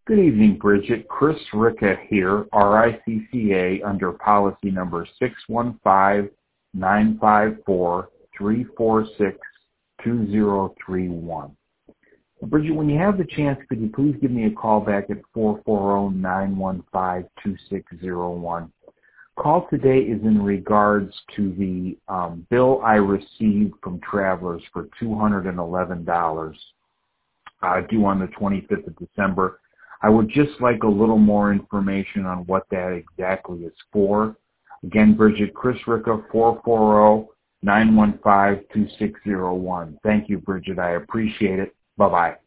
Good evening, Bridget. Chris Ricca here, RICCA, under policy number 615-954-346-2031. Bridget, when you have the chance, could you please give me a call back at 440-915-2601? Call today is in regards to the bill I received from Travelers for $211 due on the 25th of December. I would just like a little more information on what that exactly is for. Again, Bridget, Chris Ricca, 440-915-2601. Thank you, Bridget. I appreciate it. Bye-bye.